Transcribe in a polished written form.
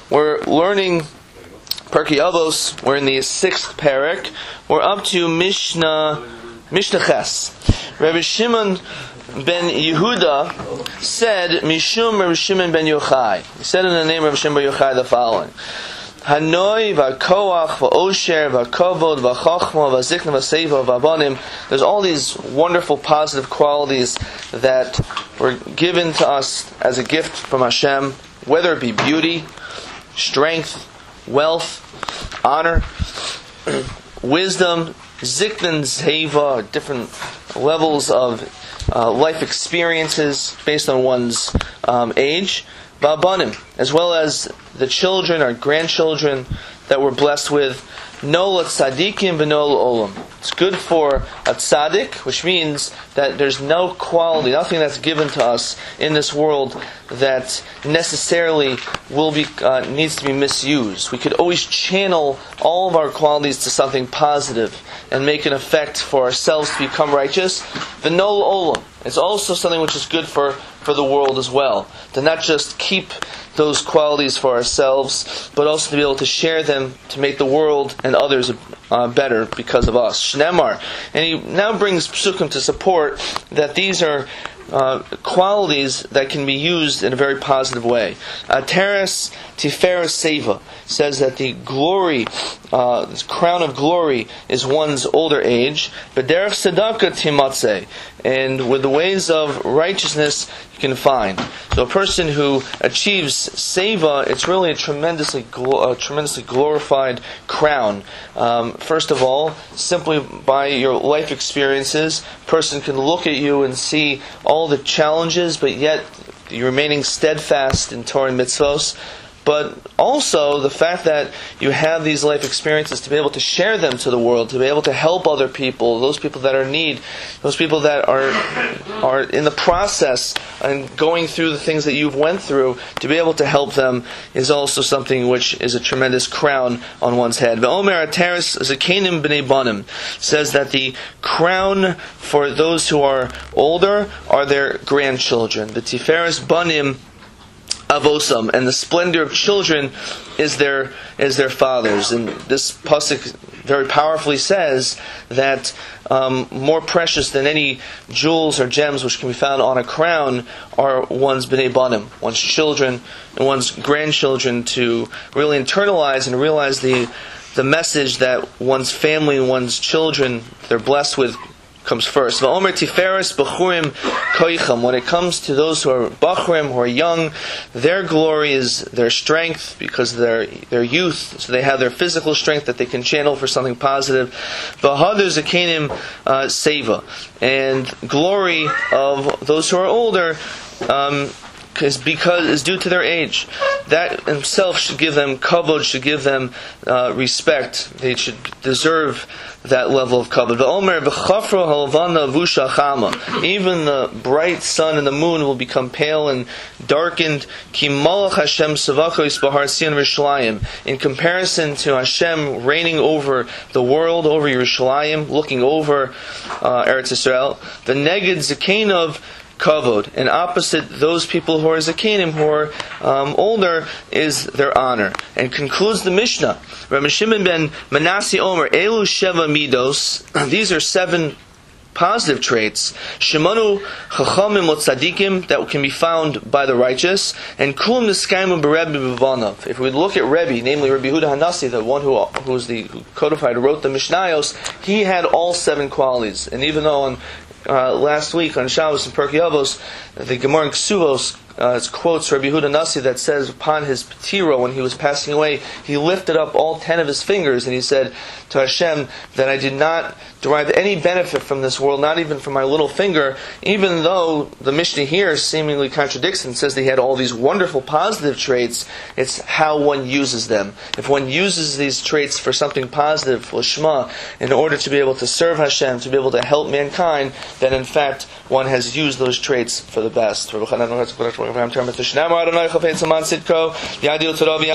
We're learning Pirkei Avos. We're in the 6th parak. We're up to Mishnah Ches. Rabbi Shimon ben Yehuda said, Mishum Rabbi Shimon ben Yochai. He said in the name of Rabbi Shimon ben Yochai the following: Hanoi v'koach v'osher v'kovod v'chachma v'zikna v'seiva v'abanim. There's all these wonderful positive qualities that were given to us as a gift from Hashem, whether it be beauty, strength, wealth, honor, wisdom, zikna zeiva, different levels of life experiences based on one's age, v'abanim, as well as the children or grandchildren that we're blessed with. No l'tzadikim v'no l'olam. It's good for a tzaddik, which means that there's no quality, nothing that's given to us in this world that necessarily will be needs to be misused. We could always channel all of our qualities to something positive and make an effect for ourselves to become righteous. V'no l'olam. It's also something which is good for the world as well. To not just keep those qualities for ourselves, but also to be able to share them to make the world and others better because of us. Shnemar. And he now brings psukim to support that these are qualities that can be used in a very positive way. Teres Tiferes Seva says that the glory, this crown of glory, is one's older age. B'derech Tzedakah Timatze, and with the ways of righteousness you can find. So a person who achieves Seva, it's really a tremendously glorified crown. First of all, simply by your life experiences, a person can look at you and see all the challenges, but yet you're remaining steadfast in Torah and mitzvos. But also the fact that you have these life experiences to be able to share them to the world, to be able to help other people, those people that are in need, those people that are in the process and going through the things that you've went through, to be able to help them is also something which is a tremendous crown on one's head. Ve'omer Ateres Zakenim B'nei Banim says that the crown for those who are older are their grandchildren. The Tiferes Banim Avosam, and the splendor of children is their fathers. And this pasuk very powerfully says that more precious than any jewels or gems which can be found on a crown are one's bnei banim, one's children and one's grandchildren, to really internalize and realize the message that one's family and one's children they're blessed with comes first. V'omer tiferes b'churim koicham. When it comes to those who are b'churim, who are young, their glory is their strength, because their youth, so they have their physical strength that they can channel for something positive. V'hader zakenim seva, and glory of those who are older is due to their age. That himself should give them kavod, should give them respect. They should deserve that level of kavod. V'omer v'chafra halavana vusha chama. Even the bright sun and the moon will become pale and darkened. Ki malach Hashem savachos b'har Sion Yerushalayim. In comparison to Hashem reigning over the world, over Yerushalayim, looking over Eretz Yisrael, the neged zakenov kavod, and opposite those people who are zakenim, who are older, is their honor. And concludes the Mishnah. Rabbi Shimon ben Manasseh Omer, Elu Sheva Midos. These are 7 positive traits. Shemanu chachamim tzadikim, that can be found by the righteous. And kulam niskayim b'Rebbe b'vanav. If we look at Rebbe, namely Rabbi Yehuda Hanassi, the one who codified, who wrote the Mishnayos, he had all 7 qualities. And even though on last week on Shabbos and Pirkei Avos, the Gemara in Ksuvos quotes Rabbi Yehuda Hanassi that says upon his patira, when he was passing away, he lifted up all 10 of his fingers and he said to Hashem that I did not derive any benefit from this world, not even from my little finger, even though the Mishnah here seemingly contradicts and says that he had all these wonderful positive traits. It's how one uses them. If one uses these traits for something positive, l'shma, in order to be able to serve Hashem, to be able to help mankind, then in fact one has used those traits for the best.